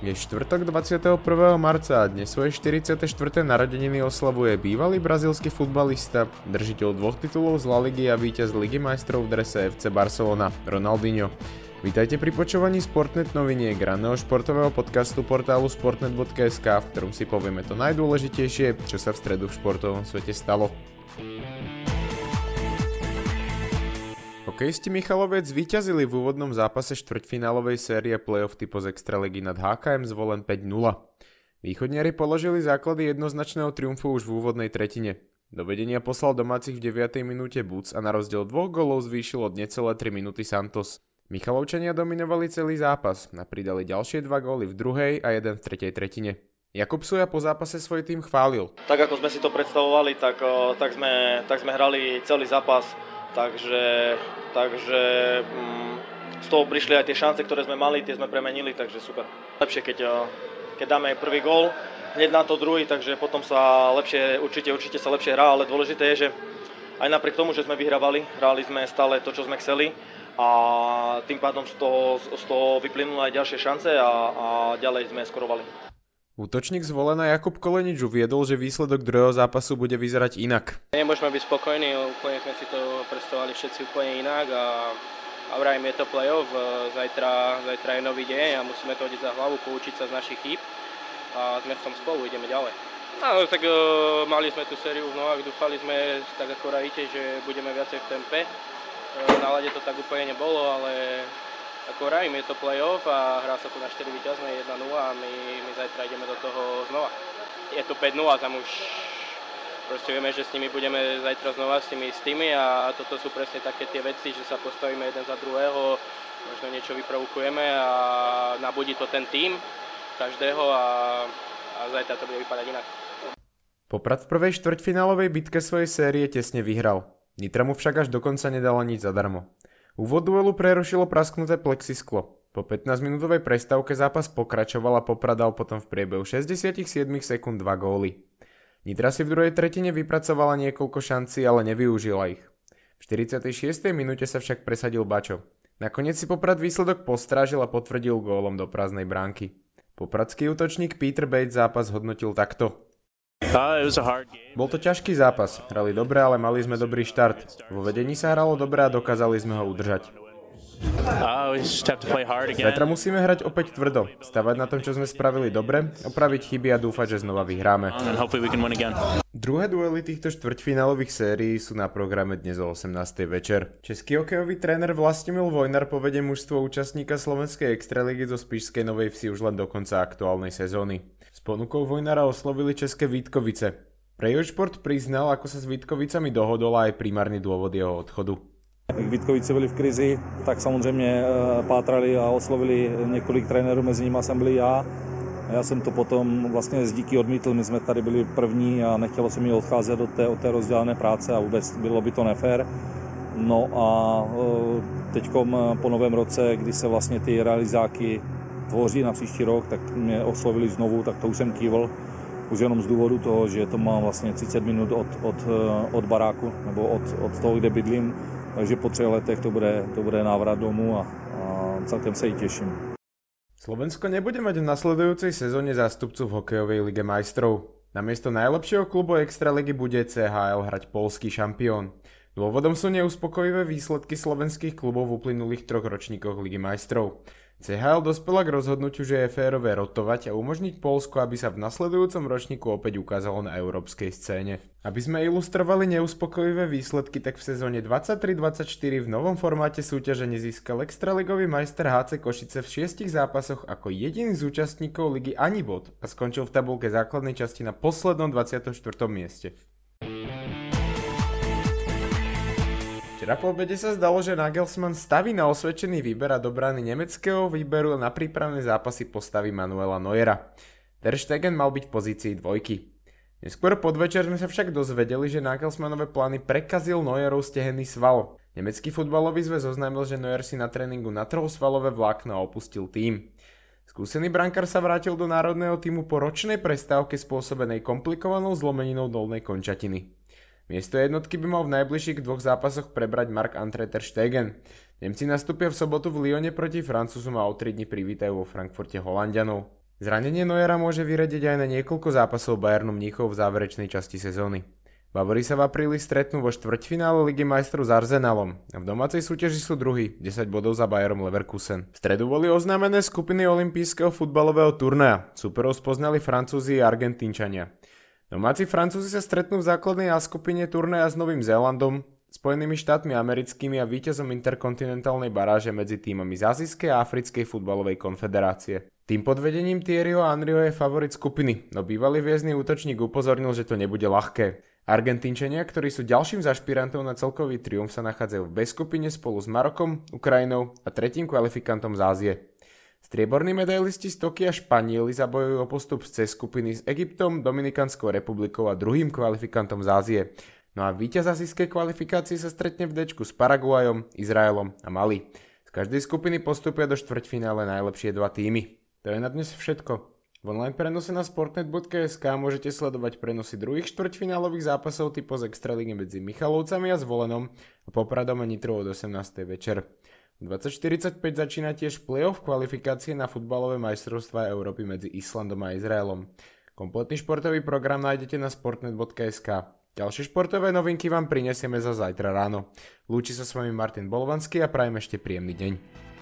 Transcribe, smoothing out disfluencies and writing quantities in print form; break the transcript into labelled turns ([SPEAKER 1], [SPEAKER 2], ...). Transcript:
[SPEAKER 1] Je štvrtok 21. marca a dnes svoje 44. narodeniny oslavuje bývalý brazílsky futbalista, držiteľ 2 titulov z La Ligy a víťaz Ligy majstrov v drese FC Barcelona, Ronaldinho. Vítajte pri počúvaní Sportnet noviniek, ranného športového podcastu portálu sportnet.sk, v ktorom si povieme to najdôležitejšie, čo sa v stredu v športovom svete stalo. Hokejisti Michalovec zvíťazili v úvodnom zápase štvrťfinálovej série play-off typu z Extraligy nad HKM Zvolen 5-0. Východniari položili základy jednoznačného triumfu už v úvodnej tretine. Do vedenia poslal domácich v 9. minúte Buc a na rozdiel 2 gólov zvýšil od necelé 3 minúty Santos. Michalovčania dominovali celý zápas a pridali ďalšie 2 góly v druhej a jeden v tretej tretine. Jakub Suja po zápase svoj tým chválil.
[SPEAKER 2] Tak ako sme si to predstavovali, tak sme hrali celý zápas. Takže z toho prišli aj tie šance, ktoré sme mali, tie sme premenili, takže super. Lepšie, keď dáme prvý gól, hneď na to druhý, takže potom sa lepšie, určite sa lepšie hrá, ale dôležité je, že aj napriek tomu, že sme vyhrávali, hrali sme stále to, čo sme chceli a tým pádom z toho vyplynuli aj ďalšie šance a ďalej sme skorovali.
[SPEAKER 1] Útočník Zvolena Jakub Kolenič uviedol, že výsledok druhého zápasu bude vyzerať inak.
[SPEAKER 3] Nemôžeme byť spokojní, úplne sme si to predstavovali všetci úplne inak a vrajím, je to play-off, zajtra je nový deň a musíme to hodiť za hlavu, poučiť sa z našich chýb a sme v tom spolu, ideme ďalej. No, tak mali sme tú sériu v nohách, dúfali sme, tak ako rajíte, že budeme viacej v tempe. Na lade to tak úplne nebolo, ale ako rajím, je to play-off a hrá sa tu na 4 víťazné 1-0 a my zajtra ideme do toho znova. Je to 5-0, tam už proste vieme, že s nimi budeme zajtra znova s tými istými a toto sú presne také tie veci, že sa postavíme jeden za druhého, možno niečo vyprovokujeme a nabudí to ten tím každého a zajtra to bude vypadať inak.
[SPEAKER 1] Poprad v prvej štvrťfinálovej bitke svojej série tesne vyhral. Nitra mu však až dokonca nedala nič zadarmo. Úvod duelu prerušilo prasknuté plexisklo. Po 15-minútovej prestávke zápas pokračoval a Poprad dal potom v priebehu 67 sekúnd 2 góly. Nitra si v druhej tretine vypracovala niekoľko šancí, ale nevyužila ich. V 46. minúte sa však presadil Bačo. Nakoniec si Poprad výsledok postrážil a potvrdil gólom do prázdnej bránky. Popradský útočník Peter Bates zápas hodnotil takto. Bol to ťažký zápas, hrali dobre, ale mali sme dobrý štart. Vo vedení sa hralo dobre a dokázali sme ho udržať. Zajtra musíme hrať opäť tvrdo, stavať na tom, čo sme spravili dobre, opraviť chyby a dúfať, že znova vyhráme. Druhé duely týchto štvrťfinálových sérií sú na programe dnes o 18. večer. Český hokejový tréner Vlastimil Vojnar povedie mužstvo účastníka slovenskej extraligy zo Spišskej Novej Vsi už len do konca aktuálnej sezóny. S ponukou Vojnara oslovili české Vítkovice. Prejošport priznal, ako sa s Vítkovicami dohodol a aj primárny dôvod jeho odchodu.
[SPEAKER 4] Vítkovice byli v krizi, tak samozřejmě pátrali a oslovili několik trenérů, mezi nimi jsem byl já. Já jsem to potom vlastně z díky odmítl, my jsme tady byli první a nechtělo se mi odcházet od té rozdělené práce a vůbec bylo by to nefér. No a teďkom po novém roce, kdy se vlastně ty realizáky tvoří na příští rok, tak mě oslovili znovu, tak to už jsem kývl. Už jenom z důvodu toho, že to mám vlastně 30 minut od baráku, nebo od toho, kde bydlím. Takže po 3 letech to bude návrat domů a celkem se i těším.
[SPEAKER 1] Slovensko nebude mať v nasledujúcej sezóne zástupcu v hokejovej lige majstrov. Namiesto najlepšieho klubu Extraligy bude CHL hrať poľský šampión. Dôvodom sú neuspokojivé výsledky slovenských klubov v uplynulých 3 ročníkoch Ligy majstrov. CHL dospela k rozhodnutiu, že je férové rotovať a umožniť Poľsku, aby sa v nasledujúcom ročníku opäť ukázalo na európskej scéne. Aby sme ilustrovali neuspokojivé výsledky, tak v sezóne 23-24 v novom formáte súťaže nezískal extraligový majster HC Košice v 6 zápasoch ako jediný z účastníkov ligy ani bod a skončil v tabuľke základnej časti na poslednom 24. mieste. Včera po obede sa zdalo, že Nagelsmann staví na osvedčený výber a do brány nemeckého výberu na prípravné zápasy postaví Manuela Neuera. Ter Stegen mal byť v pozícii dvojky. Neskôr podvečer sme sa však dozvedeli, že Nagelsmannové plány prekazil Neuerov stehenný sval. Nemecký futbalový zväz oznámil, že Neuer si na tréningu natrhol svalové vlákno a opustil tím. Skúsený brankár sa vrátil do národného tímu po ročnej prestávke spôsobenej komplikovanou zlomeninou dolnej končatiny. Miesto jednotky by mal v najbližších 2 zápasoch prebrať Marc-André ter Stegen. Nemci nastúpia v sobotu v Lyone proti Francúzom a o 3 dní privítajú vo Frankfurte Holanďanov. Zranenie Neuera môže vyradiť aj na niekoľko zápasov Bayernu Mníchov v záverečnej časti sezóny. Bavori sa v apríli stretnú vo štvrťfinále Ligy majstrov s Arsenalom a v domácej súťaži sú druhí, 10 bodov za Bayerom Leverkusen. V stredu boli oznámené skupiny olympijského futbalového turnaja. Superov spoznali Francúzi a Argentínčania. Domáci Francúzi sa stretnú v základnej A skupine turnaja s Novým Zélandom, Spojenými štátmi americkými a víťazom interkontinentálnej baráže medzi tímami z Azijskej a Africkej futbalovej konfederácie. Tým pod vedením Thierryho Henryho je favorit skupiny, no bývalý hviezdny útočník upozornil, že to nebude ľahké. Argentínčania, ktorí sú ďalším zašpirantom na celkový triumf, sa nachádzajú v B skupine spolu s Marokom, Ukrajinou a tretím kvalifikantom z Ázie. Strieborní medailisti z Tokia Španieli zabojujú o postup z C skupiny s Egyptom, Dominikánskou republikou a druhým kvalifikantom z Ázie. No a víťaz azijskej kvalifikácie sa stretne v Dčku s Paraguajom, Izraelom a Mali. Z každej skupiny postupia do štvrťfinále najlepšie dva tímy. To je na dnes všetko. V online prenose na sportnet.sk môžete sledovať prenosy druhých štvrťfinálových zápasov typu z Extraligy medzi Michalovcami a Zvolenom a Popradom a Nitrou od 18. večer. V 20:45 začína tiež playoff kvalifikácie na futbalové majstrovstvá Európy medzi Islandom a Izraelom. Kompletný športový program nájdete na sportnet.sk. Ďalšie športové novinky vám prinesieme za zajtra ráno. Lúči sa s vami Martin Bolvanský a prajem ešte príjemný deň.